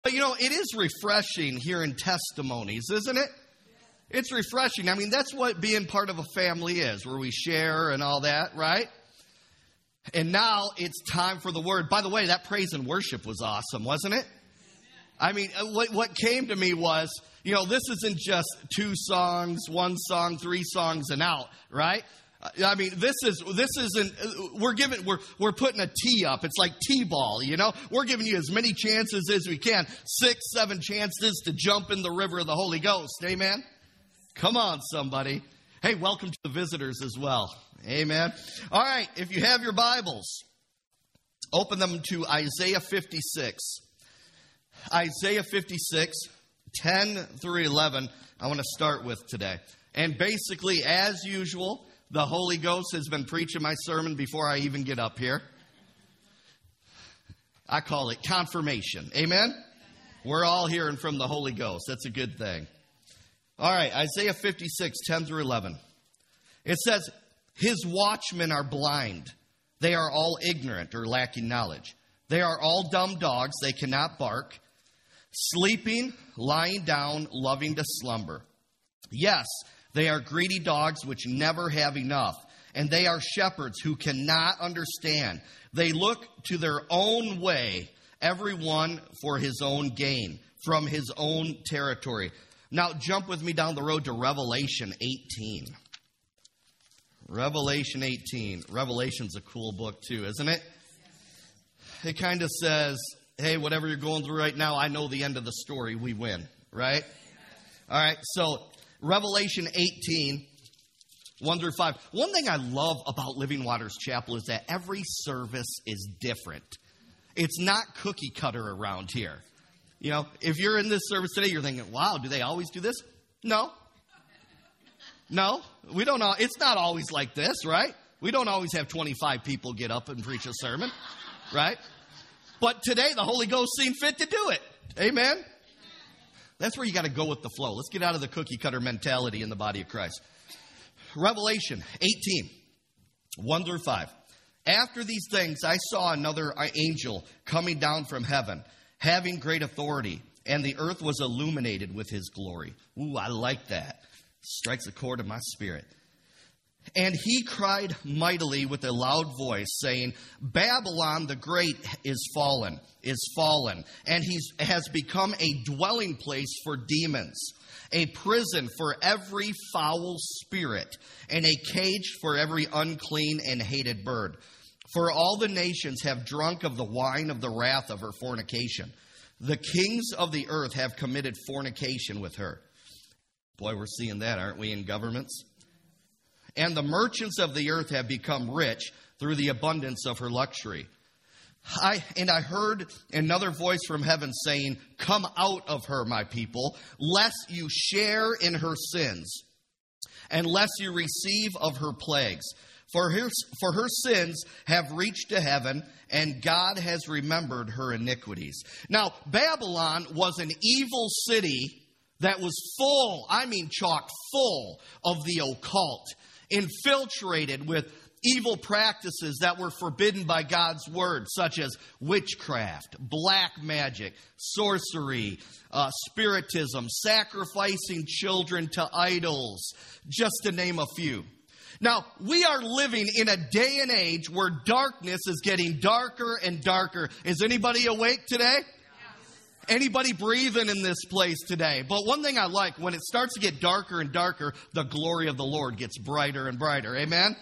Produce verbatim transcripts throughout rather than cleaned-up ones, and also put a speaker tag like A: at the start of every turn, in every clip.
A: But, you know, it is refreshing hearing testimonies, isn't it? It's refreshing. I mean, that's what being part of a family is, where we share and all that, right? And now it's time for the word. By the way, that praise and worship was awesome, wasn't it? I mean, what, what came to me was, you know, this isn't just two songs, one song, three songs and out, right? I mean, this is this isn't. We're giving we're we're putting a tee up. It's like T-ball, you know. We're giving you as many chances as we can. Six, seven chances to jump in the river of the Holy Ghost. Amen. Come on, somebody. Hey, welcome to the visitors as well. Amen. All right, if you have your Bibles, open them to Isaiah fifty-six. Isaiah fifty-six, ten through eleven, I want to start with today. And basically, as usual, the Holy Ghost has been preaching my sermon before I even get up here. I call it confirmation. Amen? We're all hearing from the Holy Ghost. That's a good thing. All right, Isaiah fifty-six, ten through eleven. It says, His watchmen are blind. They are all ignorant or lacking knowledge. They are all dumb dogs. They cannot bark. Sleeping, lying down, loving to slumber. Yes, they are greedy dogs which never have enough. And they are shepherds who cannot understand. They look to their own way, everyone for his own gain, from his own territory. Now jump with me down the road to Revelation eighteen. Revelation eighteen. Revelation's a cool book too, isn't it? It kind of says, hey, whatever you're going through right now, I know the end of the story. We win, right? All right, so Revelation eighteen, one through five. One thing I love about Living Waters Chapel is that every service is different. It's not cookie cutter around here. You know, if you're in this service today, you're thinking, wow, do they always do this? No. No, we don't know. It's not always like this, right? We don't always have twenty-five people get up and preach a sermon, right? But today, the Holy Ghost seemed fit to do it. Amen? That's where you got to go with the flow. Let's get out of the cookie cutter mentality in the body of Christ. Revelation eighteen, one through five. After these things, I saw another angel coming down from heaven, having great authority, and the earth was illuminated with his glory. Ooh, I like that. Strikes a chord in my spirit. And he cried mightily with a loud voice, saying, Babylon the Great is fallen, is fallen, and he has become a dwelling place for demons, a prison for every foul spirit, and a cage for every unclean and hated bird. For all the nations have drunk of the wine of the wrath of her fornication. The kings of the earth have committed fornication with her. Boy, we're seeing that, aren't we, in governments? And the merchants of the earth have become rich through the abundance of her luxury. I, and I heard another voice from heaven saying, Come out of her, my people, lest you share in her sins, and lest you receive of her plagues. For her, for her sins have reached to heaven, and God has remembered her iniquities. Now, Babylon was an evil city that was full, I mean chock full, of the occult, infiltrated with evil practices that were forbidden by God's word, such as witchcraft, black magic, sorcery, uh, spiritism, sacrificing children to idols, just to name a few. Now, we are living in a day and age where darkness is getting darker and darker. Is anybody awake today? Anybody breathing in this place today? But one thing I like, when it starts to get darker and darker, the glory of the Lord gets brighter and brighter. Amen?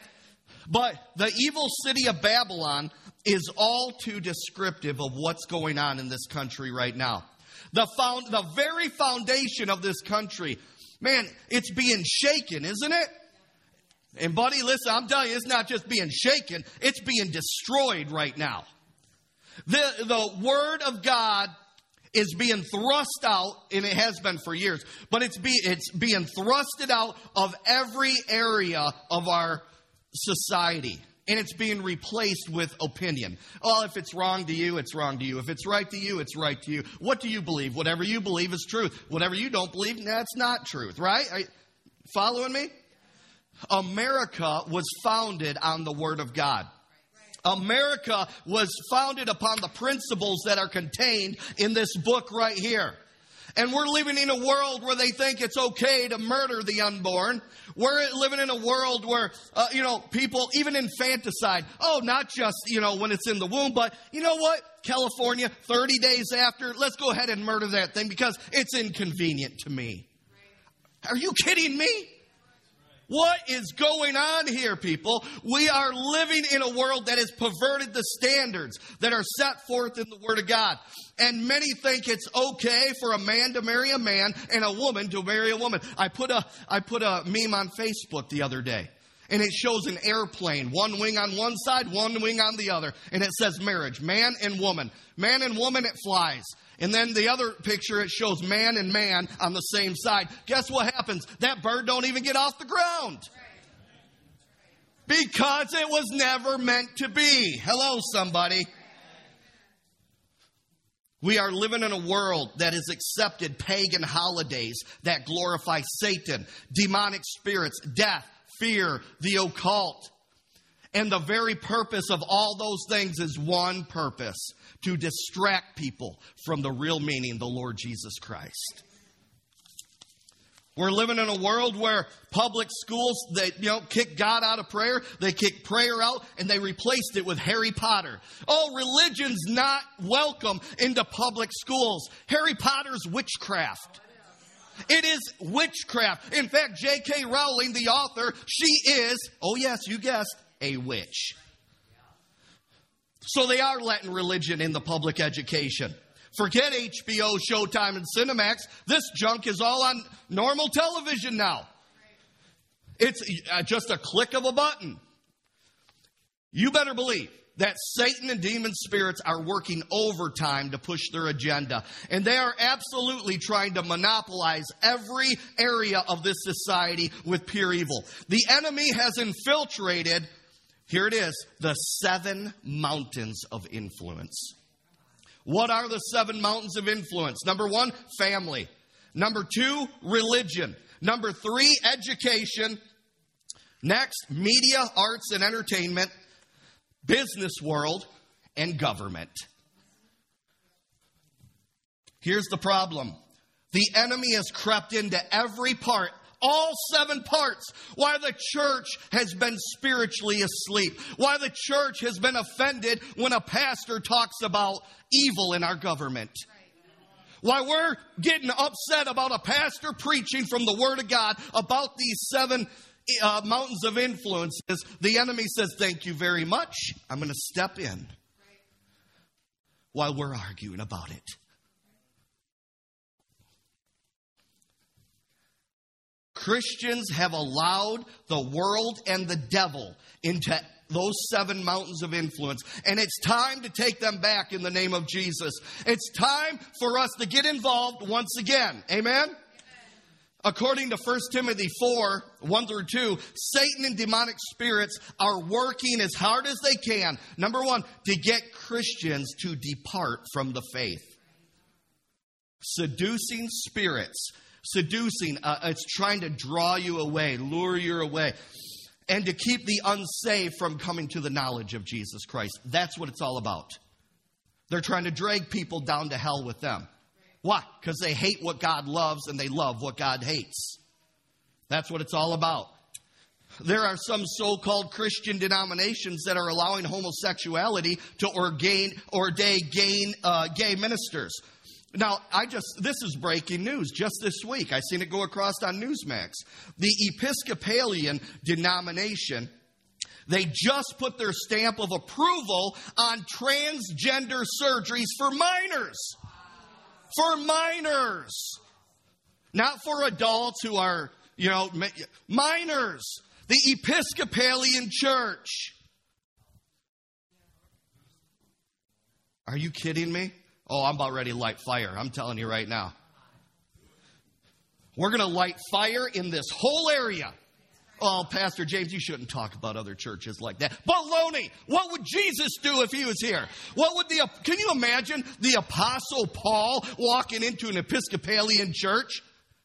A: But the evil city of Babylon is all too descriptive of what's going on in this country right now. The found, the very foundation of this country, man, it's being shaken, isn't it? And buddy, listen, I'm telling you, it's not just being shaken, it's being destroyed right now. The, the Word of God is being thrust out, and it has been for years, but it's, be, it's being thrusted out of every area of our society. And it's being replaced with opinion. Well, if it's wrong to you, it's wrong to you. If it's right to you, it's right to you. What do you believe? Whatever you believe is truth. Whatever you don't believe, that's not truth, right? Are you following me? America was founded on the Word of God. America was founded upon the principles that are contained in this book right here. And we're living in a world where they think it's okay to murder the unborn. We're living in a world where, uh, you know, people, even infanticide, oh, not just, you know, when it's in the womb, but you know what? California, thirty days after, let's go ahead and murder that thing because it's inconvenient to me. Are you kidding me? What is going on here, people? We are living in a world that has perverted the standards that are set forth in the Word of God. And many think it's okay for a man to marry a man and a woman to marry a woman. I put a, I put a meme on Facebook the other day. And it shows an airplane, one wing on one side, one wing on the other. And it says marriage, man and woman. Man and woman, it flies. And then the other picture, it shows man and man on the same side. Guess what happens? That bird don't even get off the ground. Because it was never meant to be. Hello, somebody. We are living in a world that has accepted pagan holidays that glorify Satan, demonic spirits, death, fear, the occult. And the very purpose of all those things is one purpose: to distract people from the real meaning, the Lord Jesus Christ. We're living in a world where public schools, they, you know, kick God out of prayer. They kick prayer out and they replaced it with Harry Potter. Oh, religion's not welcome into public schools. Harry Potter's witchcraft. It is witchcraft. In fact, J K Rowling, the author, she is, oh yes, you guessed, a witch. So they are letting religion in the public education. Forget H B O, Showtime, and Cinemax. This junk is all on normal television now. It's just a click of a button. You better believe that Satan and demon spirits are working overtime to push their agenda. And they are absolutely trying to monopolize every area of this society with pure evil. The enemy has infiltrated, here it is, the seven mountains of influence. What are the seven mountains of influence? Number one, family. Number two, religion. Number three, education. Next, media, arts, and entertainment. Business world, and government. Here's the problem. The enemy has crept into every part, all seven parts. Why the church has been spiritually asleep. Why the church has been offended when a pastor talks about evil in our government. Why we're getting upset about a pastor preaching from the Word of God about these seven Uh, mountains of influences. The enemy says, thank you very much. I'm going to step in while we're arguing about it. Christians have allowed the world and the devil into those seven mountains of influence. And it's time to take them back in the name of Jesus. It's time for us to get involved once again. Amen? According to First Timothy four, one through two, Satan and demonic spirits are working as hard as they can, number one, to get Christians to depart from the faith. Seducing spirits. Seducing, uh, it's trying to draw you away, lure you away, and to keep the unsaved from coming to the knowledge of Jesus Christ. That's what it's all about. They're trying to drag people down to hell with them. Why? Because they hate what God loves and they love what God hates. That's what it's all about. There are some so-called Christian denominations that are allowing homosexuality to ordain, ordain gay, uh, gay ministers. Now, I just, this is breaking news just this week. I seen it go across on Newsmax. The Episcopalian denomination, they just put their stamp of approval on transgender surgeries for minors. For minors. Not for adults who are, you know, minors. The Episcopalian Church. Are you kidding me? Oh, I'm about ready to light fire. I'm telling you right now. We're going to light fire in this whole area. Oh, Pastor James, you shouldn't talk about other churches like that. Baloney! What would Jesus do if he was here? What would the, can you imagine the Apostle Paul walking into an Episcopalian church?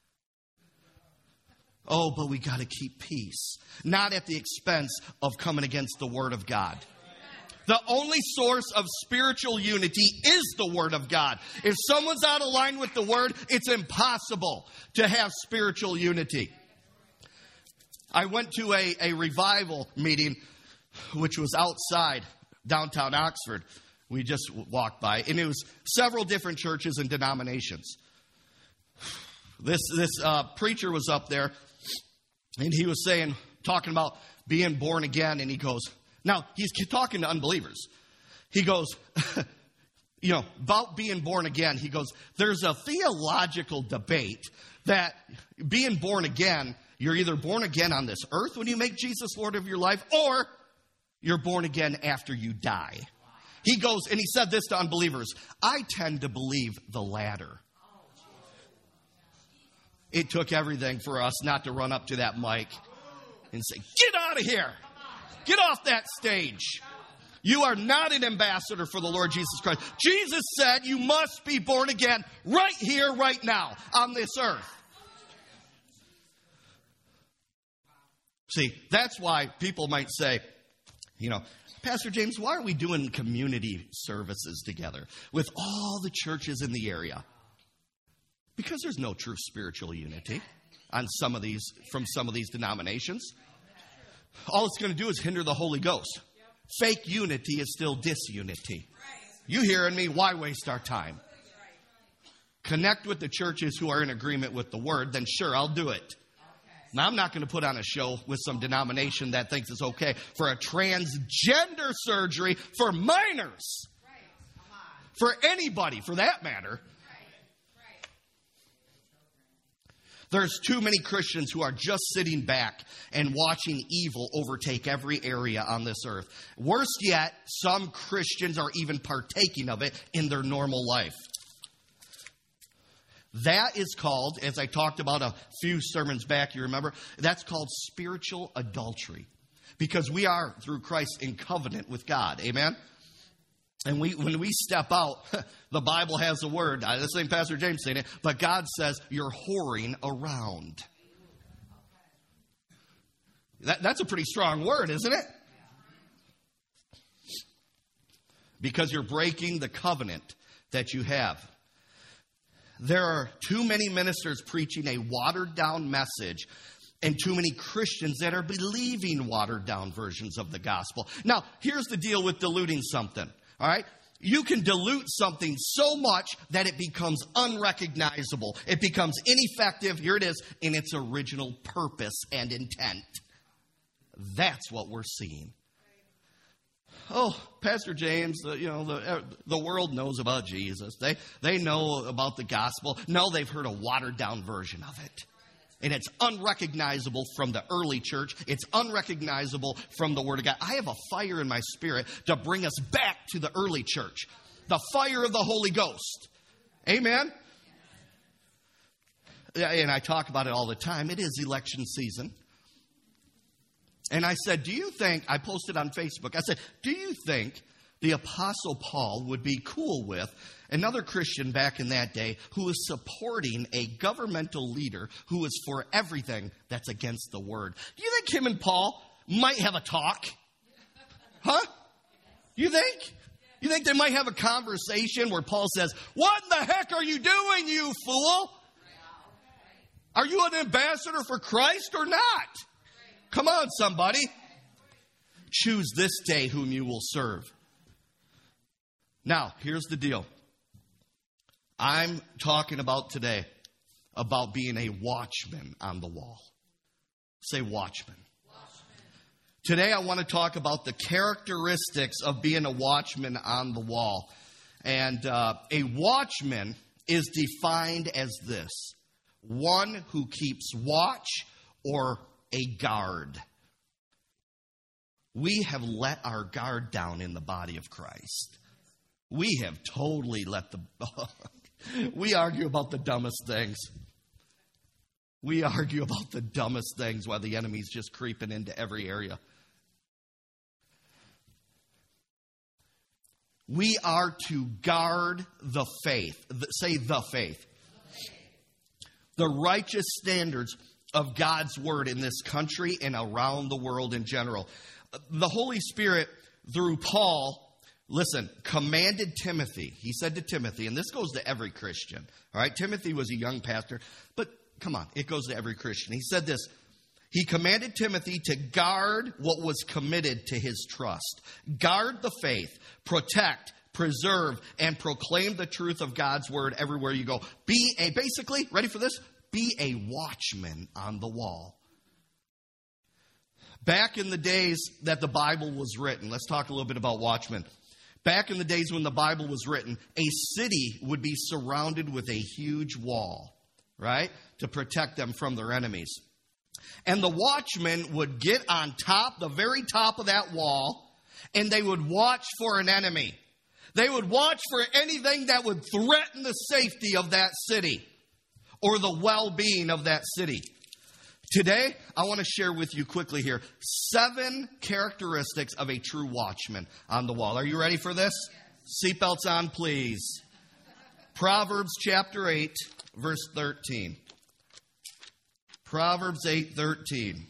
A: Oh, but we got to keep peace. Not at the expense of coming against the Word of God. The only source of spiritual unity is the Word of God. If someone's out of line with the Word, it's impossible to have spiritual unity. I went to a, a revival meeting, which was outside downtown Oxford. We just walked by, and it was several different churches and denominations. This this uh, preacher was up there, and he was saying, talking about being born again, and he goes, now he's talking to unbelievers. He goes, you know, about being born again. He goes, there's a theological debate that being born again, you're either born again on this earth when you make Jesus Lord of your life, or you're born again after you die. He goes, and he said this to unbelievers, I tend to believe the latter. It took everything for us not to run up to that mic and say, get out of here. Get off that stage. You are not an ambassador for the Lord Jesus Christ. Jesus said you must be born again right here, right now, on this earth. See, that's why people might say, you know, Pastor James, why are we doing community services together with all the churches in the area? Because there's no true spiritual unity on some of these, from some of these denominations. All it's going to do is hinder the Holy Ghost. Fake unity is still disunity. You hearing me? Why waste our time? Connect with the churches who are in agreement with the Word, then sure, I'll do it. Now, I'm not going to put on a show with some denomination that thinks it's okay for a transgender surgery for minors. For anybody, for that matter. There's too many Christians who are just sitting back and watching evil overtake every area on this earth. Worse yet, some Christians are even partaking of it in their normal life. That is called, as I talked about a few sermons back, you remember, that's called spiritual adultery. Because we are, through Christ, in covenant with God. Amen? And we, when we step out, the Bible has a word. This ain't Pastor James saying it, but God says you're whoring around. That, that's a pretty strong word, isn't it? Because you're breaking the covenant that you have. There are too many ministers preaching a watered-down message and too many Christians that are believing watered-down versions of the gospel. Now, here's the deal with diluting something. All right? You can dilute something so much that it becomes unrecognizable. It becomes ineffective, here it is, in its original purpose and intent. That's what we're seeing. Oh, Pastor James, the, you know, the, the world knows about Jesus. They, they know about the gospel. No, they've heard a watered-down version of it. And it's unrecognizable from the early church. It's unrecognizable from the Word of God. I have a fire in my spirit to bring us back to the early church. The fire of the Holy Ghost. Amen? And I talk about it all the time. It is election season. And I said, do you think, I posted on Facebook, I said, do you think the Apostle Paul would be cool with another Christian back in that day who is supporting a governmental leader who is for everything that's against the Word? Do you think him and Paul might have a talk? Huh? You think? You think they might have a conversation where Paul says, what in the heck are you doing, you fool? Are you an ambassador for Christ or not? Come on, somebody. Choose this day whom you will serve. Now, here's the deal. I'm talking about today about being a watchman on the wall. Say watchman. Watchman. Today I want to talk about the characteristics of being a watchman on the wall. And uh, a watchman is defined as this: one who keeps watch or a guard. We have let our guard down in the body of Christ. We have totally let the... We argue about the dumbest things. We argue about the dumbest things while the enemy's just creeping into every area. We are to guard the faith. Say the faith. The righteous standards of God's Word in this country and around the world in general. The Holy Spirit through Paul, listen, commanded Timothy. He said to Timothy, and this goes to every Christian. All right, Timothy was a young pastor, but come on, it goes to every Christian. He said this. He commanded Timothy to guard what was committed to his trust. Guard the faith, protect, preserve, and proclaim the truth of God's word everywhere you go. Be a, basically, ready for this? Be a watchman on the wall. Back in the days that the Bible was written, let's talk a little bit about watchmen. Back in the days when the Bible was written, a city would be surrounded with a huge wall, right, to protect them from their enemies. And the watchmen would get on top, the very top of that wall, and they would watch for an enemy. They would watch for anything that would threaten the safety of that city or the well-being of that city. Today, I want to share with you quickly here seven characteristics of a true watchman on the wall. Are you ready for this? Seatbelts on, please. Proverbs chapter eight, verse thirteen. Proverbs eight thirteen.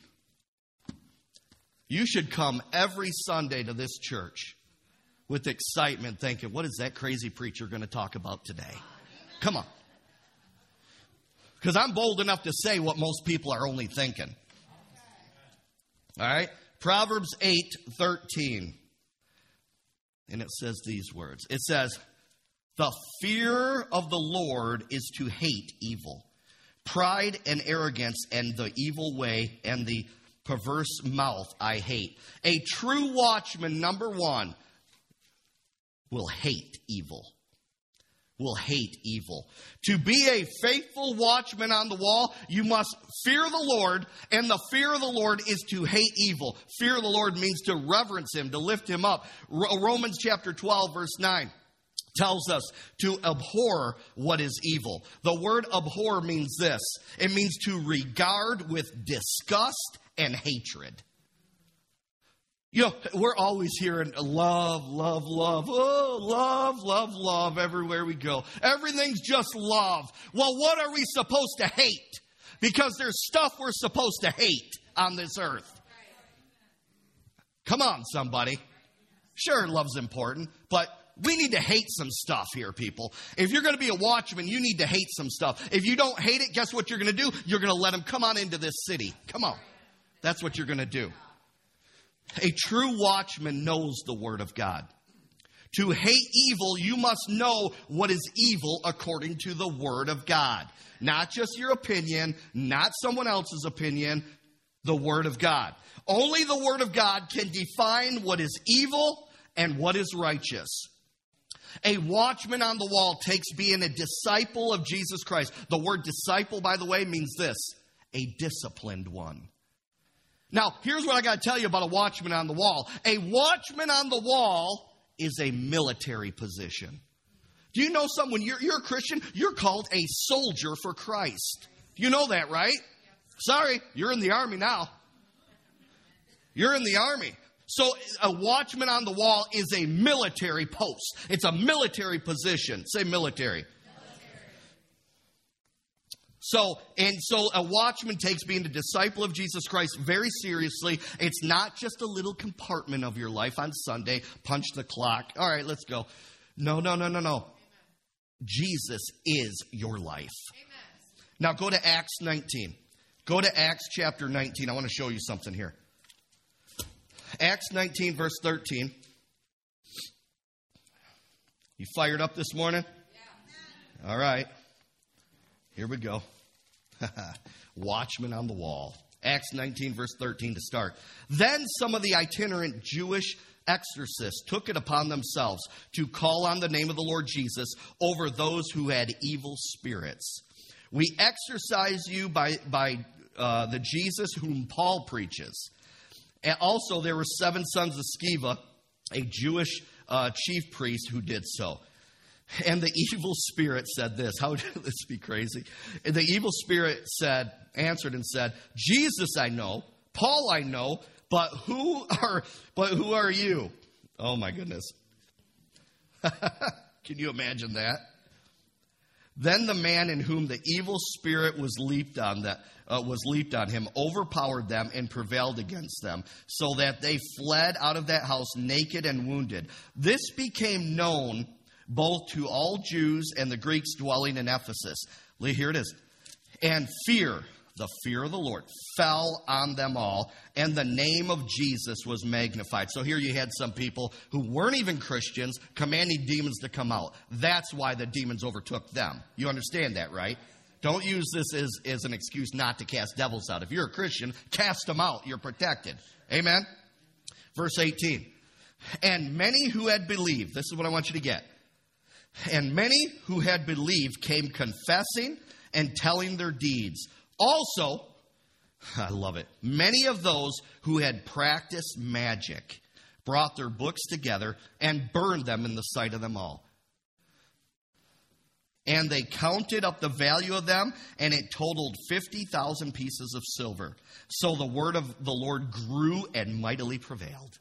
A: You should come every Sunday to this church with excitement thinking, what is that crazy preacher going to talk about today? Come on. Because I'm bold enough to say what most people are only thinking. All right? Proverbs eight thirteen. And it says these words. It says, the fear of the Lord is to hate evil. Pride and arrogance and the evil way and the perverse mouth I hate. A true watchman, number one, will hate evil. Will hate evil. To be a faithful watchman on the wall, you must fear the Lord, and the fear of the Lord is to hate evil. Fear of the Lord means to reverence him, to lift him up. Romans chapter twelve, verse nine. Tells us to abhor what is evil. The word abhor means this. It means to regard with disgust and hatred. You know, we're always hearing love, love, love. Oh, love, love, love everywhere we go. Everything's just love. Well, what are we supposed to hate? Because there's stuff we're supposed to hate on this earth. Come on, somebody. Sure, love's important, but we need to hate some stuff here, people. If you're going to be a watchman, you need to hate some stuff. If you don't hate it, guess what you're going to do? You're going to let them come on into this city. Come on. That's what you're going to do. A true watchman knows the word of God. To hate evil, you must know what is evil according to the word of God. Not just your opinion, not someone else's opinion, the word of God. Only the word of God can define what is evil and what is righteous. A watchman on the wall takes being a disciple of Jesus Christ. The word disciple, by the way, means this: a disciplined one. Now, here's what I got to tell you about a watchman on the wall. A watchman on the wall is a military position. Do you know something? When you're, you're a Christian, you're called a soldier for Christ. You know that, right? Sorry, you're in the army now. You're in the army. So a watchman on the wall is a military post. It's a military position. Say military. So, and so a watchman takes being a disciple of Jesus Christ very seriously. It's not just a little compartment of your life on Sunday. Punch the clock. All right, let's go. No, no, no, no, no. Amen. Jesus is your life. Amen. Now go to Acts nineteen. Go to Acts chapter nineteen. I want to show you something here. Acts nineteen, verse thirteen. You fired up this morning? Yeah. All right. Here we go. Watchman on the wall. Acts nineteen, verse thirteen to start. Then some of the itinerant Jewish exorcists took it upon themselves to call on the name of the Lord Jesus over those who had evil spirits. We exorcise you by, by uh, the Jesus whom Paul preaches. And also, there were seven sons of Sceva, a Jewish uh, chief priest, who did so. And the evil spirit said this. How would this be crazy? And the evil spirit said, answered and said, Jesus I know, Paul I know, but who are, but who are you? Oh my goodness. Can you imagine that? Then the man in whom the evil spirit was leaped on that uh, was leaped on him overpowered them and prevailed against them, so that they fled out of that house naked and wounded. This became known both to all Jews and the Greeks dwelling in Ephesus. Here it is. And fear, the fear of the Lord, fell on them all, and the name of Jesus was magnified. So here you had some people who weren't even Christians commanding demons to come out. That's why the demons overtook them. You understand that, right? Don't use this as, as an excuse not to cast devils out. If you're a Christian, cast them out. You're protected. Amen? Verse eighteen. And many who had believed, this is what I want you to get. And many who had believed came confessing and telling their deeds. Also, I love it, many of those who had practiced magic brought their books together and burned them in the sight of them all. And they counted up the value of them, and it totaled fifty thousand pieces of silver. So the word of the Lord grew and mightily prevailed.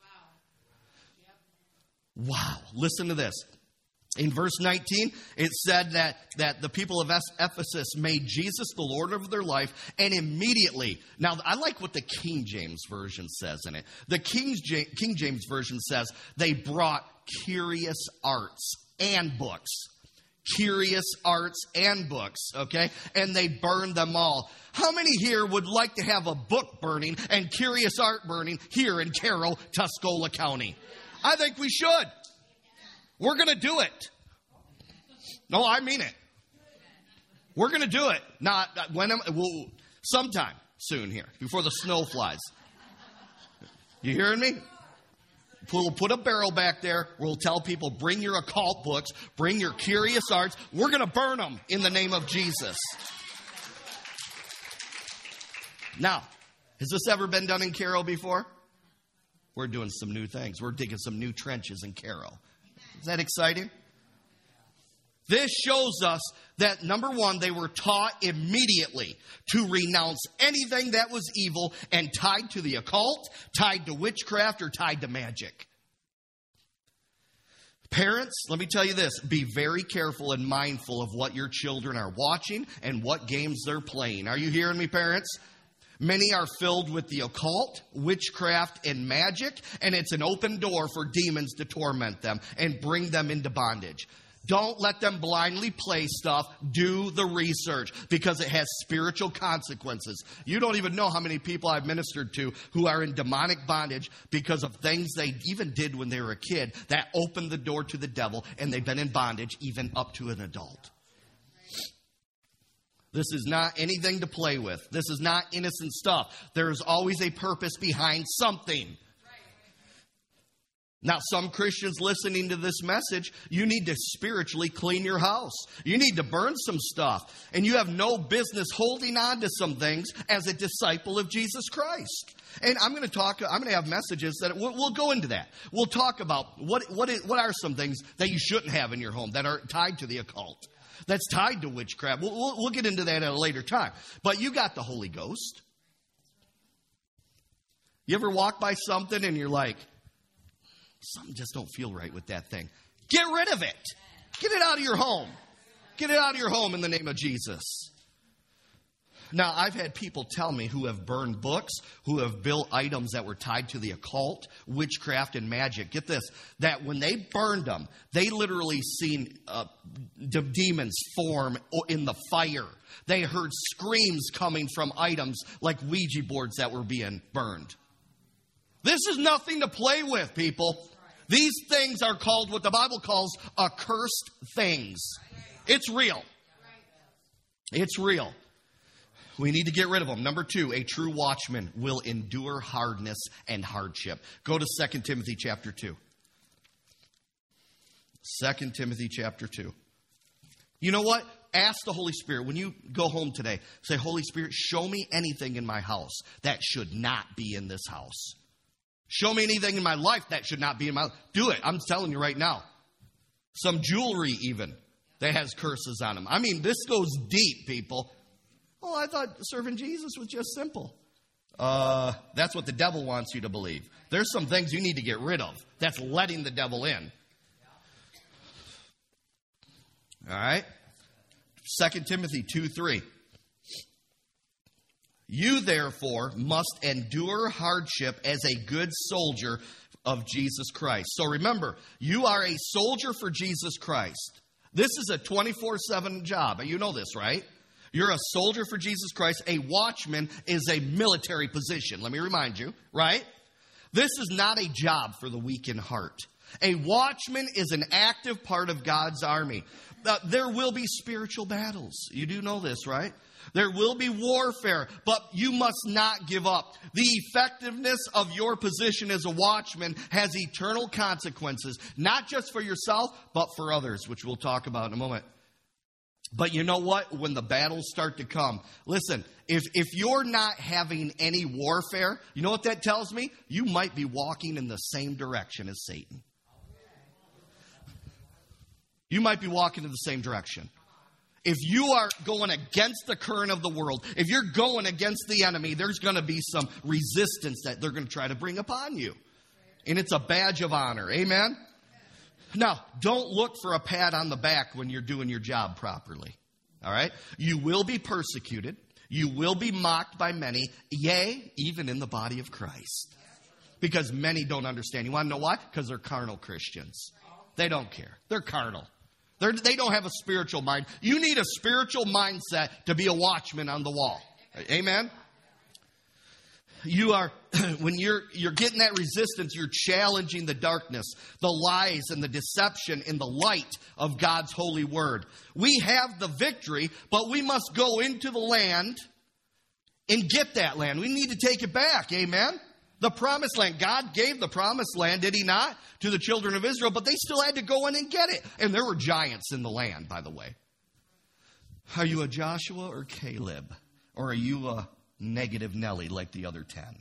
A: Wow. Wow. Listen to this. In verse nineteen, it said that, that the people of Ephesus made Jesus the Lord of their life, and immediately, now I like what the King James Version says in it. The King James, King James Version says they brought curious arts and books. Curious arts and books, okay? And they burned them all. How many here would like to have a book burning and curious art burning here in Carroll, Tuscola County? I think we should. We're going to do it. No, I mean it. We're going to do it. Not when, we'll, sometime soon here, before the snow flies. You hearing me? We'll put a barrel back there. We'll tell people, bring your occult books, bring your curious arts. We're going to burn them in the name of Jesus. Now, has this ever been done in Carroll before? We're doing some new things. We're digging some new trenches in Carroll. Is that exciting? This shows us that, number one, they were taught immediately to renounce anything that was evil and tied to the occult, tied to witchcraft, or tied to magic. Parents, let me tell you this. Be very careful and mindful of what your children are watching and what games they're playing. Are you hearing me, parents? Many are filled with the occult, witchcraft, and magic, and it's an open door for demons to torment them and bring them into bondage. Don't let them blindly play stuff. Do the research, because it has spiritual consequences. You don't even know how many people I've ministered to who are in demonic bondage because of things they even did when they were a kid that opened the door to the devil, and they've been in bondage even up to an adult. This is not anything to play with. This is not innocent stuff. There is always a purpose behind something. Now, some Christians listening to this message, you need to spiritually clean your house. You need to burn some stuff. And you have no business holding on to some things as a disciple of Jesus Christ. And I'm going to talk, I'm going to have messages that we'll, we'll go into that. We'll talk about what, what, is, what are some things that you shouldn't have in your home that are tied to the occult, that's tied to witchcraft. We'll, we'll, we'll get into that at a later time. But you got the Holy Ghost. You ever walk by something and you're like, something just don't feel right with that thing. Get rid of it. Get it out of your home. Get it out of your home in the name of Jesus. Now, I've had people tell me who have burned books, who have built items that were tied to the occult, witchcraft, and magic. Get this, that when they burned them, they literally seen uh, the demons form in the fire. They heard screams coming from items like Ouija boards that were being burned. This is nothing to play with, people. These things are called what the Bible calls accursed things. It's real. It's real. We need to get rid of them. Number two, a true watchman will endure hardness and hardship. Go to Second Timothy chapter two. Second Timothy chapter two. You know what? Ask the Holy Spirit, when you go home today, say, Holy Spirit, show me anything in my house that should not be in this house. Show me anything in my life that should not be in my life. Do it. I'm telling you right now. Some jewelry even that has curses on them. I mean, this goes deep, people. Oh, I thought serving Jesus was just simple. Uh, that's what the devil wants you to believe. There's some things you need to get rid of. That's letting the devil in. All right. Second Timothy two three. You, therefore, must endure hardship as a good soldier of Jesus Christ. So remember, you are a soldier for Jesus Christ. This is a twenty-four seven job. You know this, right? You're a soldier for Jesus Christ. A watchman is a military position. Let me remind you, right? This is not a job for the weak in heart. A watchman is an active part of God's army. Uh, there will be spiritual battles. You do know this, right? There will be warfare, but you must not give up. The effectiveness of your position as a watchman has eternal consequences, not just for yourself, but for others, which we'll talk about in a moment. But you know what? When the battles start to come, listen, if, if you're not having any warfare, you know what that tells me? You might be walking in the same direction as Satan. You might be walking in the same direction. If you are going against the current of the world, if you're going against the enemy, there's going to be some resistance that they're going to try to bring upon you. And it's a badge of honor. Amen? Now, don't look for a pat on the back when you're doing your job properly. All right? You will be persecuted. You will be mocked by many, yea, even in the body of Christ. Because many don't understand. You want to know why? Because they're carnal Christians. They don't care. They're carnal. They're, they don't have a spiritual mind. You need a spiritual mindset to be a watchman on the wall. Amen? You are, when you're, you're getting that resistance, you're challenging the darkness, the lies and the deception in the light of God's holy word. We have the victory, but we must go into the land and get that land. We need to take it back. Amen? The promised land. God gave the promised land, did he not, to the children of Israel, but they still had to go in and get it. And there were giants in the land, by the way. Are you a Joshua or Caleb? Or are you a negative Nelly like the other ten?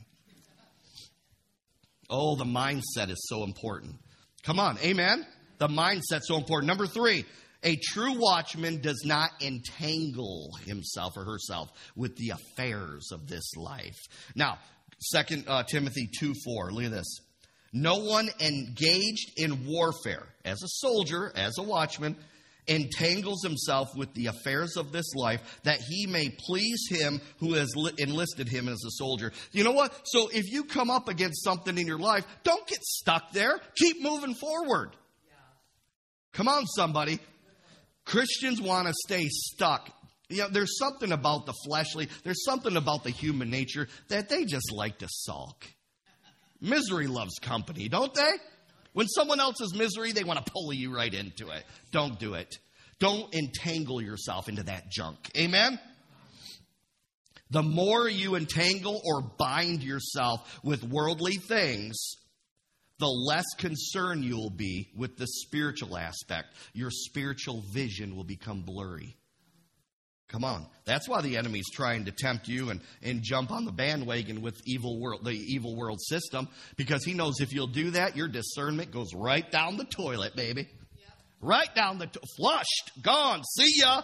A: Oh, the mindset is so important. Come on, amen? The mindset's so important. Number three, a true watchman does not entangle himself or herself with the affairs of this life. Now, Second uh, Timothy two four, look at this. No one engaged in warfare, as a soldier, as a watchman, entangles himself with the affairs of this life, that he may please him who has li- enlisted him as a soldier. You know what? So if you come up against something in your life, don't get stuck there. Keep moving forward. Yeah. Come on, somebody. Christians want to stay stuck. You know, there's something about the fleshly, there's something about the human nature that they just like to sulk. Misery loves company, don't they? When someone else's misery, they want to pull you right into it. Don't do it. Don't entangle yourself into that junk. Amen? The more you entangle or bind yourself with worldly things, the less concerned you will be with the spiritual aspect. Your spiritual vision will become blurry. Come on. That's why the enemy's trying to tempt you and, and jump on the bandwagon with evil world, the evil world system, because he knows if you'll do that, your discernment goes right down the toilet, baby. Yep. Right down the to- flushed, gone, see ya.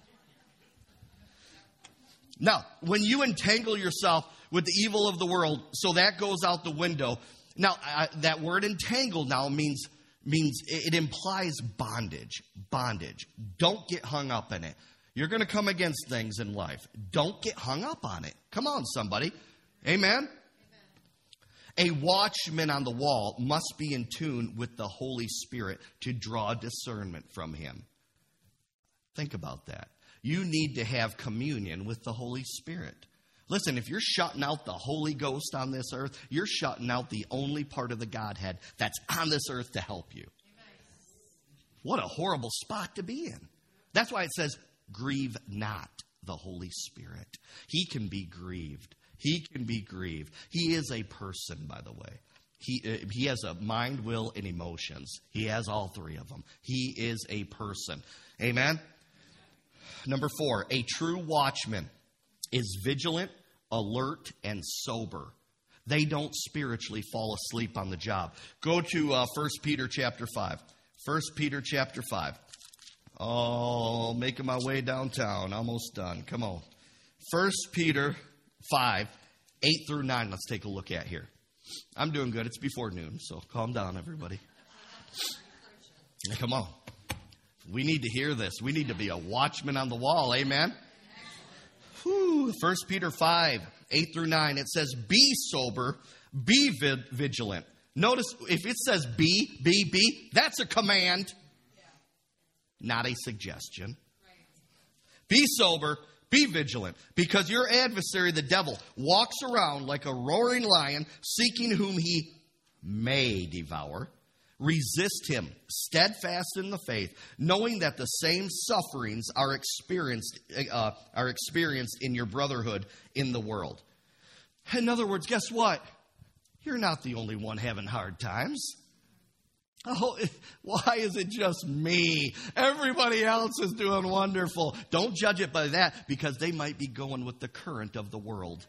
A: Now, when you entangle yourself with the evil of the world, so that goes out the window. Now, uh, that word entangle now means means it implies bondage. Bondage. Don't get hung up in it. You're going to come against things in life. Don't get hung up on it. Come on, somebody. Amen? Amen? A watchman on the wall must be in tune with the Holy Spirit to draw discernment from him. Think about that. You need to have communion with the Holy Spirit. Listen, if you're shutting out the Holy Ghost on this earth, you're shutting out the only part of the Godhead that's on this earth to help you. Amen. What a horrible spot to be in. That's why it says, grieve not the Holy Spirit. He can be grieved. He can be grieved. He is a person, by the way. He, uh, he has a mind, will, and emotions. He has all three of them. He is a person. Amen? Number four, a true watchman is vigilant, alert, and sober. They don't spiritually fall asleep on the job. Go to uh, First Peter chapter five. First Peter chapter five. Oh, making my way downtown. Almost done. Come on. First Peter five, eight through nine. Let's take a look at here. I'm doing good. It's before noon, so calm down, everybody. Come on. We need to hear this. We need to be a watchman on the wall. Amen. Whew. First Peter five, eight through nine. It says, be sober, be vid- vigilant. Notice if it says be, be, be, that's a command, not a suggestion. Be sober, be vigilant, because your adversary, the devil, walks around like a roaring lion, seeking whom he may devour. Resist him, steadfast in the faith, knowing that the same sufferings are experienced uh, are experienced in your brotherhood in the world. In other words, guess what? You're not the only one having hard times. Oh, why is it just me? Everybody else is doing wonderful. Don't judge it by that, because they might be going with the current of the world.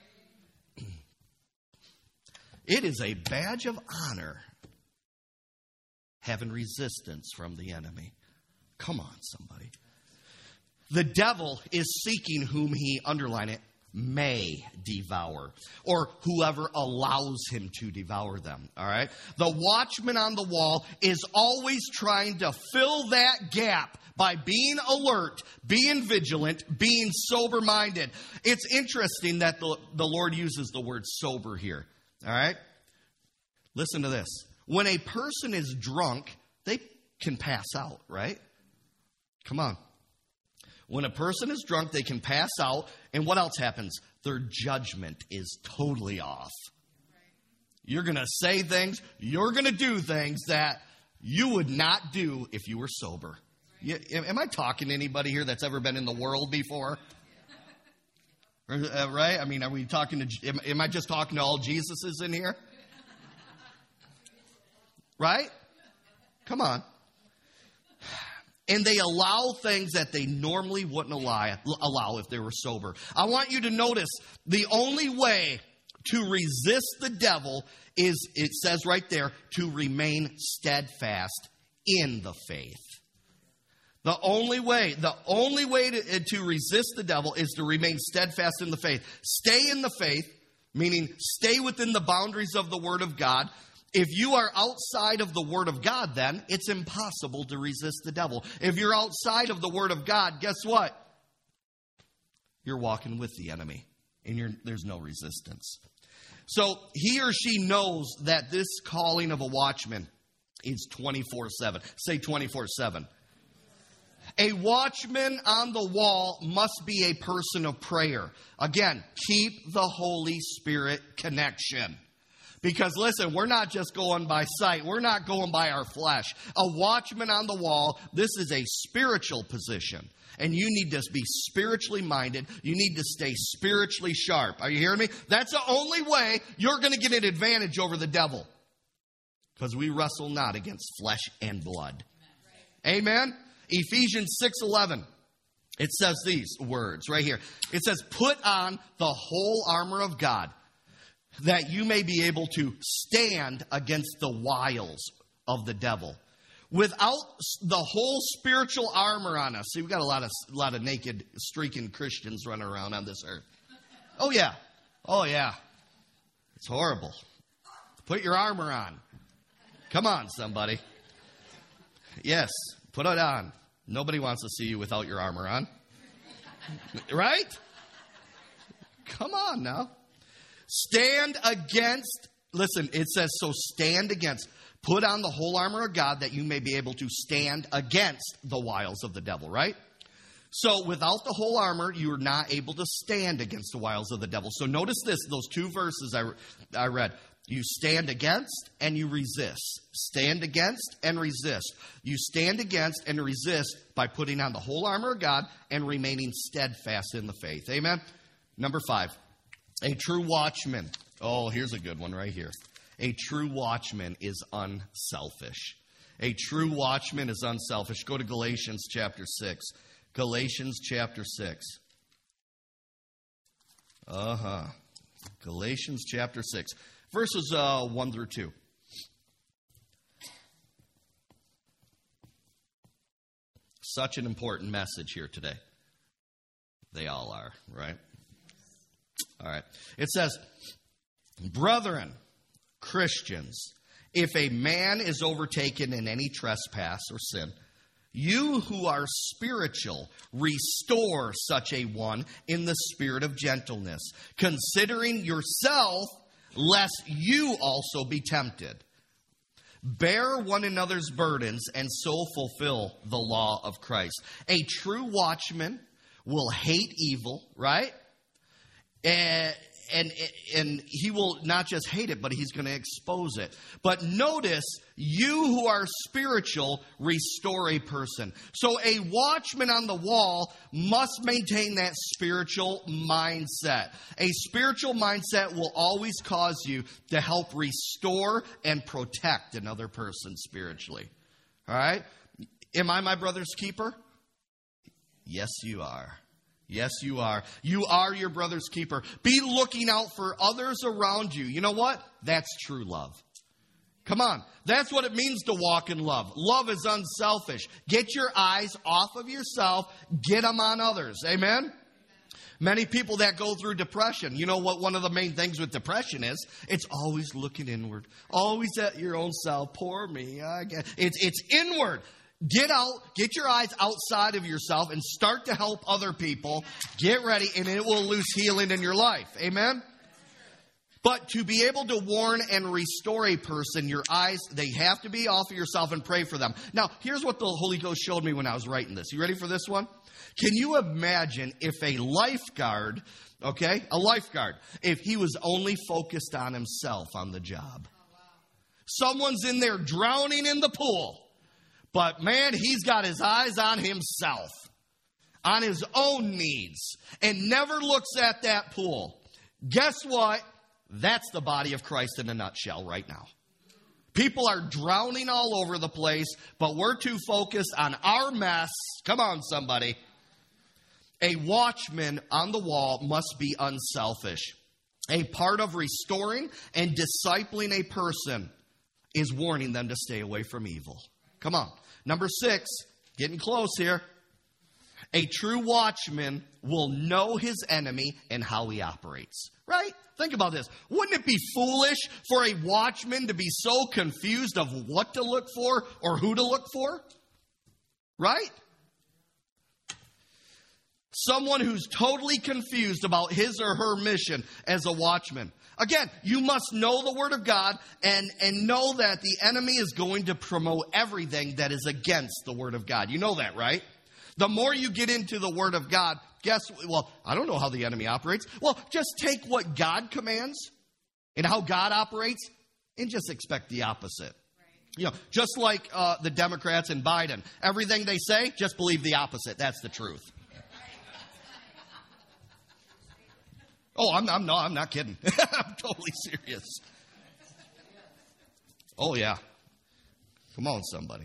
A: It is a badge of honor having resistance from the enemy. Come on, somebody. The devil is seeking whom he, underline it, may devour, or whoever allows him to devour them. All right? The watchman on the wall is always trying to fill that gap by being alert, being vigilant, being sober-minded. It's interesting that the, the Lord uses the word sober here. All right? Listen to this. When a person is drunk, they can pass out, right? Come on. When a person is drunk, they can pass out, and what else happens? Their judgment is totally off. You're going to say things, you're going to do things that you would not do if you were sober. You, am I talking to anybody here that's ever been in the world before? Uh, right? I mean, are we talking to, am, am I just talking to all Jesuses in here? Right? Come on. And they allow things that they normally wouldn't allow, allow if they were sober. I want you to notice the only way to resist the devil is, it says right there, to remain steadfast in the faith. The only way, the only way to, to resist the devil is to remain steadfast in the faith. Stay in the faith, meaning stay within the boundaries of the Word of God. If you are outside of the Word of God, then it's impossible to resist the devil. If you're outside of the Word of God, guess what? You're walking with the enemy, and you're, there's no resistance. So he or she knows that this calling of a watchman is twenty-four seven. Say twenty-four seven. A watchman on the wall must be a person of prayer. Again, keep the Holy Spirit connection. Because listen, we're not just going by sight. We're not going by our flesh. A watchman on the wall, this is a spiritual position. And you need to be spiritually minded. You need to stay spiritually sharp. Are you hearing me? That's the only way you're going to get an advantage over the devil. Because we wrestle not against flesh and blood. Amen? Ephesians six eleven. It says these words right here. It says, put on the whole armor of God, that you may be able to stand against the wiles of the devil. Without the whole spiritual armor on us. See, we've got a lot of a lot of naked, streaking Christians running around on this earth. Oh, yeah. Oh, yeah. It's horrible. Put your armor on. Come on, somebody. Yes, put it on. Nobody wants to see you without your armor on. Right? Come on now. Stand against, listen, it says, so stand against. Put on the whole armor of God that you may be able to stand against the wiles of the devil, right? So without the whole armor, you're not able to stand against the wiles of the devil. So notice this, those two verses I, I read. You stand against and you resist. Stand against and resist. You stand against and resist by putting on the whole armor of God and remaining steadfast in the faith. Amen? Number five. A true watchman. Oh, here's a good one right here. A true watchman is unselfish. A true watchman is unselfish. Go to Galatians chapter six. Galatians chapter six. Uh-huh. Galatians chapter six. Verses uh, one through two. Such an important message here today. They all are, right? All right. It says, brethren, Christians, if a man is overtaken in any trespass or sin, You who are spiritual, restore such a one in the spirit of gentleness, considering yourself, lest you also be tempted. Bear one another's burdens and so fulfill the law of Christ. A true watchman will hate evil, right? And, and, and he will not just hate it, but he's going to expose it. But notice, you who are spiritual, restore a person. So a watchman on the wall must maintain that spiritual mindset. A spiritual mindset will always cause you to help restore and protect another person spiritually. All right? Am I my brother's keeper? Yes, you are. Yes, you are. You are your brother's keeper. Be looking out for others around you. You know what? That's true love. Come on. That's what it means to walk in love. Love is unselfish. Get your eyes off of yourself. Get them on others. Amen? Many people that go through depression, you know what one of the main things with depression is? It's always looking inward. Always at your own self. Poor me. I get. It's, it's inward. Get out, get your eyes outside of yourself and start to help other people. Get ready, and it will loose healing in your life. Amen? But to be able to warn and restore a person, your eyes, they have to be off of yourself and pray for them. Now, here's what the Holy Ghost showed me when I was writing this. You ready for this one? Can you imagine if a lifeguard, okay, a lifeguard, if he was only focused on himself on the job? Someone's in there drowning in the pool. But man, he's got his eyes on himself, on his own needs, and never looks at that pool. Guess what? That's the body of Christ in a nutshell right now. People are drowning all over the place, but we're too focused on our mess. Come on, somebody. A watchman on the wall must be unselfish. A part of restoring and discipling a person is warning them to stay away from evil. Come on. Number six, getting close here. A true watchman will know his enemy and how he operates. Right? Think about this. Wouldn't it be foolish for a watchman to be so confused of what to look for or who to look for? Right? Someone who's totally confused about his or her mission as a watchman. Again, you must know the Word of God and, and know that the enemy is going to promote everything that is against the Word of God. You know that, right? The more you get into the Word of God, guess, well, I don't know how the enemy operates. Well, just take what God commands and how God operates and just expect the opposite. You know, just like uh, the Democrats and Biden. Everything they say, just believe the opposite. That's the truth. Oh, I'm, I'm no, I'm not kidding. I'm totally serious. Oh, yeah. Come on, somebody.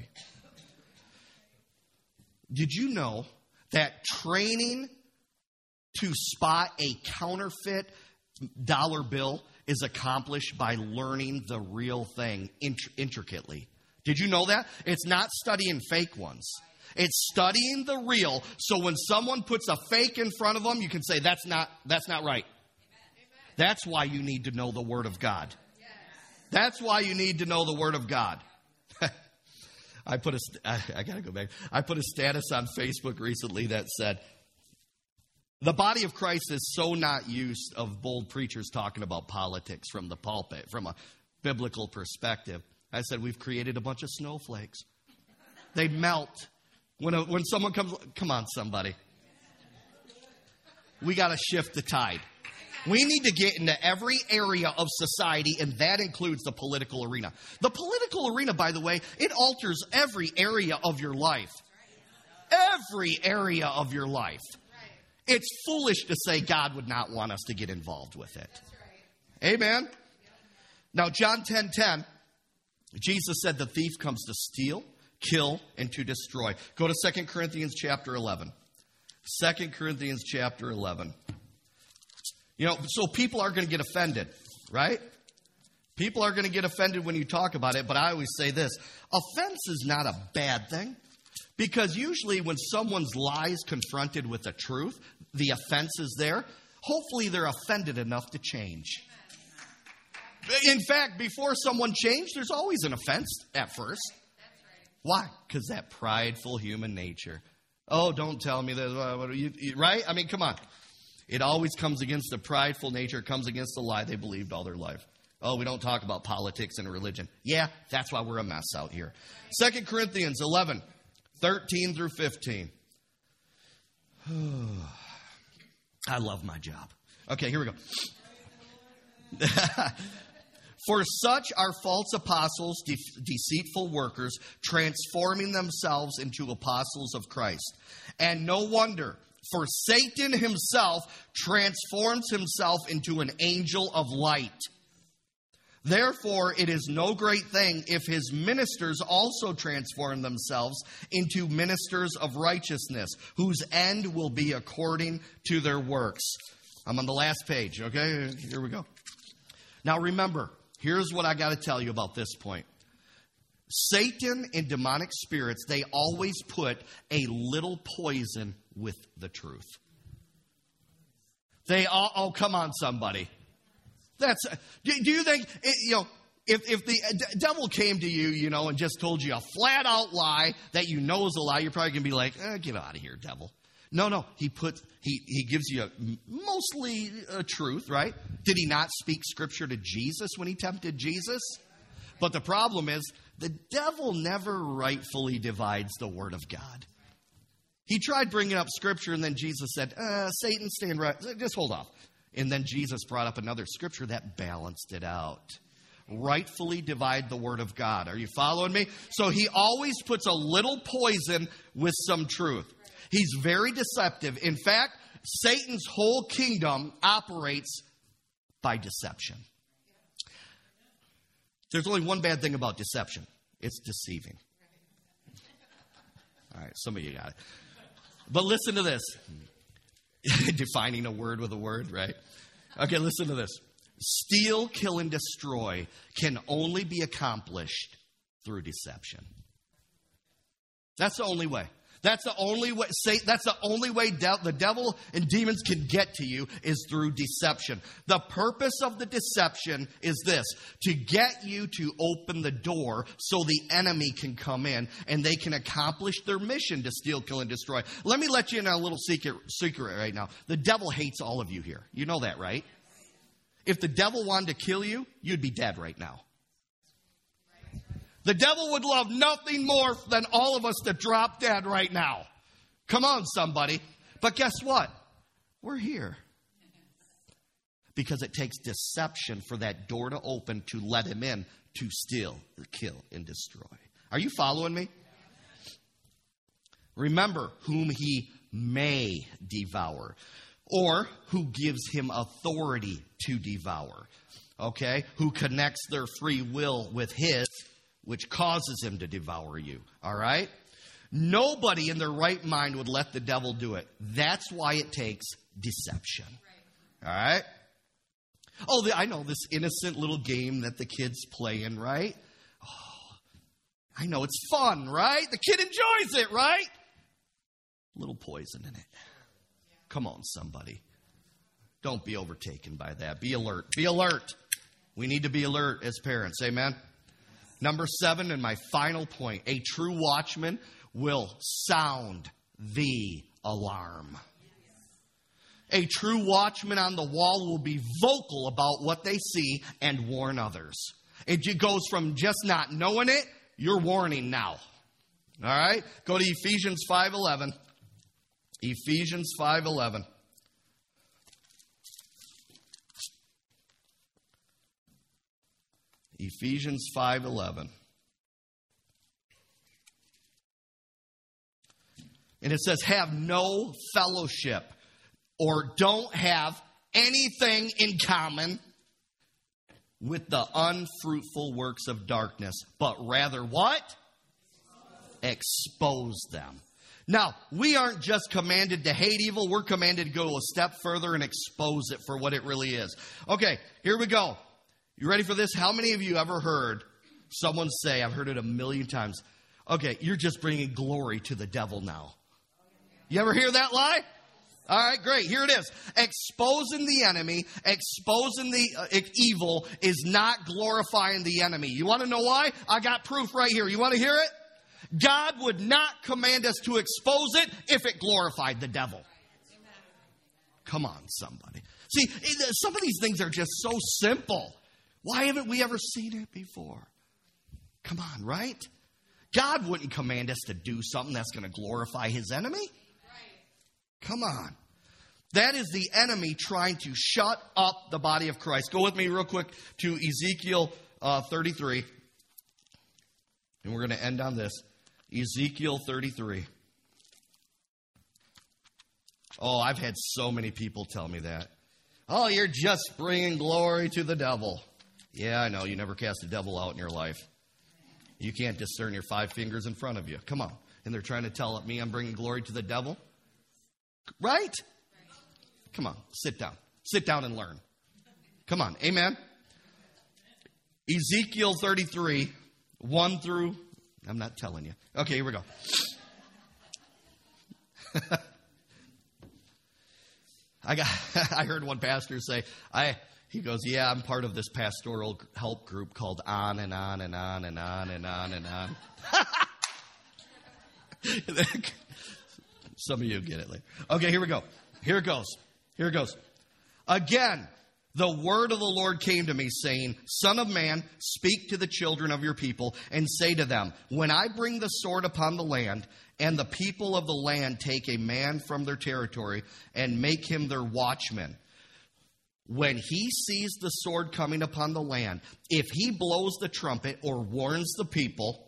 A: Did you know that training to spot a counterfeit dollar bill is accomplished by learning the real thing int- intricately? Did you know that? It's not studying fake ones. It's studying the real. So when someone puts a fake in front of them, you can say, that's not, that's not right. That's why you need to know the Word of God. That's why you need to know the Word of God. I put a, I, I got to go back. I put a status on Facebook recently that said, the body of Christ is so not used of bold preachers talking about politics from the pulpit, from a biblical perspective. I said, we've created a bunch of snowflakes. They melt. When, a, when someone comes, come on, somebody. We got to shift the tide. We need to get into every area of society, and that includes the political arena. The political arena, by the way, it alters every area of your life. Every area of your life. It's foolish to say God would not want us to get involved with it. Amen? Now, John ten ten, Jesus said the thief comes to steal, kill, and to destroy. Go to Second Corinthians chapter eleven. Second Corinthians chapter eleven. You know, so people are going to get offended, right? People are going to get offended when you talk about it, but I always say this. Offense is not a bad thing, because usually when someone's lie is confronted with the truth, the offense is there. Hopefully they're offended enough to change. In fact, before someone changed, there's always an offense at first. Why? Because that prideful human nature. Oh, don't tell me this, right? I mean, come on. It always comes against the prideful nature. It comes against the lie they believed all their life. Oh, we don't talk about politics and religion. Yeah, that's why we're a mess out here. Second Corinthians eleven, thirteen through fifteen. I love my job. Okay, here we go. For such are false apostles, de- deceitful workers, transforming themselves into apostles of Christ. And no wonder, for Satan himself transforms himself into an angel of light. Therefore, it is no great thing if his ministers also transform themselves into ministers of righteousness, whose end will be according to their works. I'm on the last page, okay? Here we go. Now remember, here's what I got to tell you about this point. Satan and demonic spirits, they always put a little poison with the truth. They all, oh, come on, somebody. That's, do, do you think, it, you know, if, if the d- devil came to you, you know, and just told you a flat out lie that you know is a lie, you're probably going to be like, eh, get out of here, devil. No, no, he puts, he, he gives you a, mostly a truth, right? Did he not speak scripture to Jesus when he tempted Jesus? But the problem is, the devil never rightfully divides the word of God. He tried bringing up scripture, and then Jesus said, uh, Satan, stand right, just hold off. And then Jesus brought up another scripture that balanced it out. Rightfully divide the word of God. Are you following me? So he always puts a little poison with some truth. He's very deceptive. In fact, Satan's whole kingdom operates by deception. There's only one bad thing about deception. It's deceiving. All right, some of you got it. But listen to this. Defining a word with a word, right? Okay, listen to this. Steal, kill, and destroy can only be accomplished through deception. That's the only way. That's the only way. Say, that's the only way de- the devil and demons can get to you is through deception. The purpose of the deception is this: to get you to open the door so the enemy can come in and they can accomplish their mission to steal, kill, and destroy. Let me let you in on a little secret, secret right now. The devil hates all of you here. You know that, right? If the devil wanted to kill you, you'd be dead right now. The devil would love nothing more than all of us to drop dead right now. Come on, somebody. But guess what? We're here. Because it takes deception for that door to open to let him in to steal, kill, and destroy. Are you following me? Remember whom he may devour, or who gives him authority to devour. Okay? Who connects their free will with his, which causes him to devour you. All right? Nobody in their right mind would let the devil do it. That's why it takes deception. All right? Oh, the, I know this innocent little game that the kids play in, right? Oh, I know it's fun, right? The kid enjoys it, right? Little poison in it. Come on, somebody. Don't be overtaken by that. Be alert. Be alert. We need to be alert as parents. Amen? Number seven, and my final point, a true watchman will sound the alarm. A true watchman on the wall will be vocal about what they see and warn others. It goes from just not knowing it, you're warning now. All right? Go to Ephesians five eleven. Ephesians five eleven. Ephesians five eleven. And it says, have no fellowship, or don't have anything in common with the unfruitful works of darkness, but rather what? Expose them. Now, we aren't just commanded to hate evil. We're commanded to go a step further and expose it for what it really is. Okay, here we go. You ready for this? How many of you ever heard someone say, I've heard it a million times, okay, you're just bringing glory to the devil now. You ever hear that lie? All right, great. Here it is. Exposing the enemy, exposing the uh, evil is not glorifying the enemy. You want to know why? I got proof right here. You want to hear it? God would not command us to expose it if it glorified the devil. Come on, somebody. See, some of these things are just so simple. Why haven't we ever seen it before? Come on, right? God wouldn't command us to do something that's going to glorify his enemy. Come on. That is the enemy trying to shut up the body of Christ. Go with me real quick to Ezekiel uh, thirty-three. And we're going to end on this. Ezekiel thirty-three. Oh, I've had so many people tell me that. Oh, you're just bringing glory to the devil. Yeah, I know. You never cast a devil out in your life. You can't discern your five fingers in front of you. Come on. And they're trying to tell me I'm bringing glory to the devil? Right? Come on. Sit down. Sit down and learn. Come on. Amen. Ezekiel thirty-three, one through... I'm not telling you. Okay, here we go. I got. I heard one pastor say, "I." He goes, "Yeah, I'm part of this pastoral help group called On and On and On and On and On and On." Some of you get it later. Okay, here we go. Here it goes. Here it goes. Again, the word of the Lord came to me, saying, Son of man, speak to the children of your people, and say to them, when I bring the sword upon the land, and the people of the land take a man from their territory, and make him their watchman, when he sees the sword coming upon the land, if he blows the trumpet or warns the people,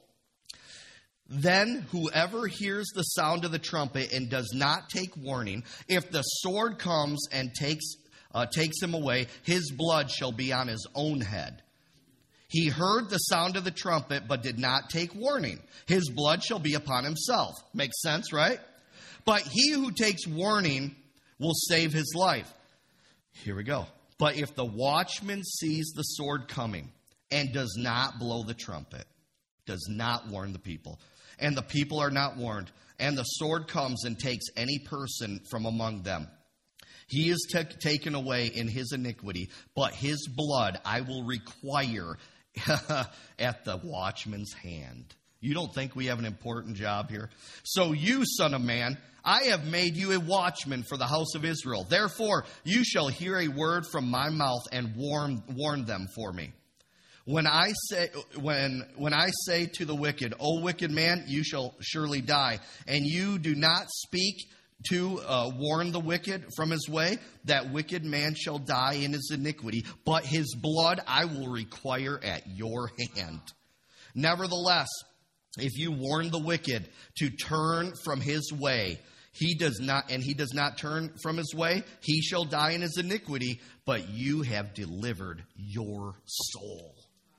A: then whoever hears the sound of the trumpet and does not take warning, if the sword comes and takes uh, takes him away, his blood shall be on his own head. He heard the sound of the trumpet, but did not take warning. His blood shall be upon himself. Makes sense, right? But he who takes warning will save his life. Here we go. But if the watchman sees the sword coming and does not blow the trumpet, does not warn the people, and the people are not warned, and the sword comes and takes any person from among them, he is t- taken away in his iniquity, but his blood I will require at the watchman's hand. You don't think we have an important job here? So you, son of man, I have made you a watchman for the house of Israel. Therefore, you shall hear a word from my mouth and warn, warn them for me. When I say when when I say to the wicked, O wicked man, you shall surely die, and you do not speak to uh, warn the wicked from his way, that wicked man shall die in his iniquity, but his blood I will require at your hand. Nevertheless, if you warn the wicked to turn from his way, he does not, and he does not turn from his way, he shall die in his iniquity, but you have delivered your soul.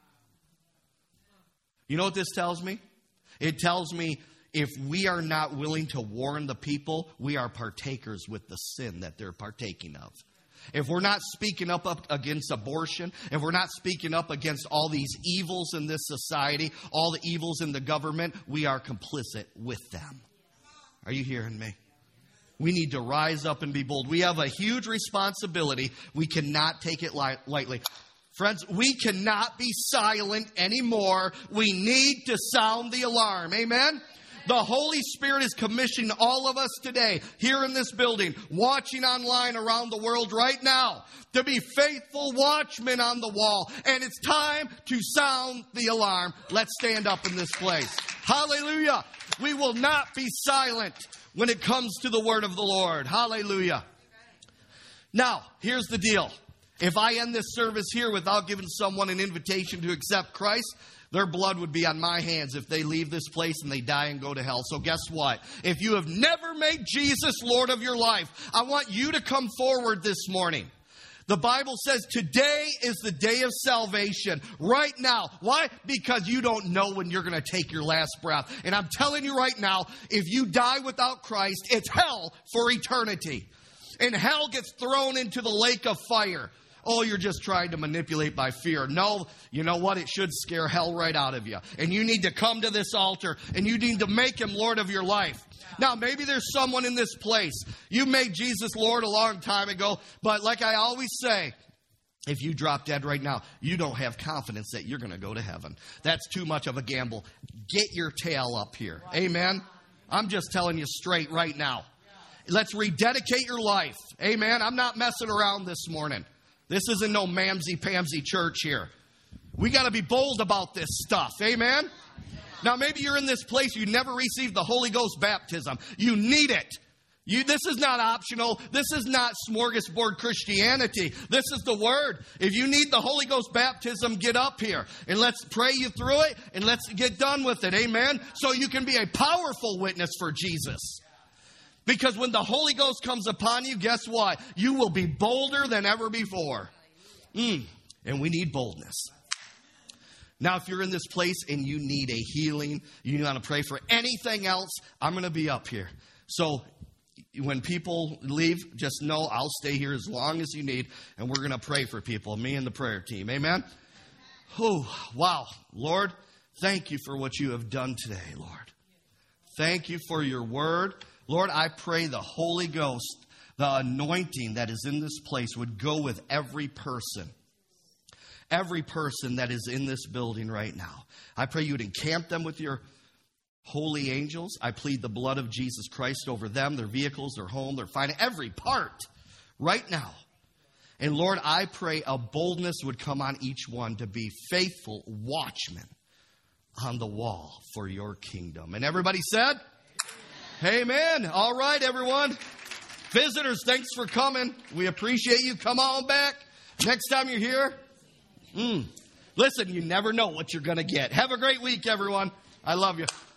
A: You know what this tells me? It tells me if we are not willing to warn the people, we are partakers with the sin that they're partaking of. If we're not speaking up, up against abortion, if we're not speaking up against all these evils in this society, all the evils in the government, we are complicit with them. Are you hearing me? We need to rise up and be bold. We have a huge responsibility. We cannot take it light, lightly. Friends, we cannot be silent anymore. We need to sound the alarm. Amen? The Holy Spirit is commissioning all of us today, here in this building, watching online around the world right now, to be faithful watchmen on the wall. And it's time to sound the alarm. Let's stand up in this place. Hallelujah. We will not be silent when it comes to the word of the Lord. Hallelujah. Now, here's the deal. If I end this service here without giving someone an invitation to accept Christ, their blood would be on my hands if they leave this place and they die and go to hell. So guess what? If you have never made Jesus Lord of your life, I want you to come forward this morning. The Bible says today is the day of salvation. Right now. Why? Because you don't know when you're going to take your last breath. And I'm telling you right now, if you die without Christ, it's hell for eternity. And hell gets thrown into the lake of fire. Oh, you're just trying to manipulate by fear. No, you know what? It should scare hell right out of you. And you need to come to this altar and you need to make him Lord of your life. Now, maybe there's someone in this place. You made Jesus Lord a long time ago. But like I always say, if you drop dead right now, you don't have confidence that you're going to go to heaven. That's too much of a gamble. Get your tail up here. Amen. I'm just telling you straight right now. Let's rededicate your life. Amen. I'm not messing around this morning. This isn't no mamsy-pamsy church here. We got to be bold about this stuff. Amen. Now, maybe you're in this place, you never received the Holy Ghost baptism. You need it. You, this is not optional. This is not smorgasbord Christianity. This is the Word. If you need the Holy Ghost baptism, get up here. And let's pray you through it. And let's get done with it. Amen? So you can be a powerful witness for Jesus. Because when the Holy Ghost comes upon you, guess what? You will be bolder than ever before. Mm, and we need boldness. Now, if you're in this place and you need a healing, you want to pray for anything else, I'm going to be up here. So when people leave, just know I'll stay here as long as you need, and we're going to pray for people, me and the prayer team. Amen? Oh, wow. Lord, thank you for what you have done today, Lord. Thank you for your word. Lord, I pray the Holy Ghost, the anointing that is in this place would go with every person. Every person that is in this building right now. I pray you would encamp them with your holy angels. I plead the blood of Jesus Christ over them, their vehicles, their home, their finance, every part right now. And Lord, I pray a boldness would come on each one to be faithful watchmen on the wall for your kingdom. And everybody said, amen. All right, everyone. Visitors, thanks for coming. We appreciate you. Come on back. Next time you're here. Mm. Listen, you never know what you're going to get. Have a great week, everyone. I love you.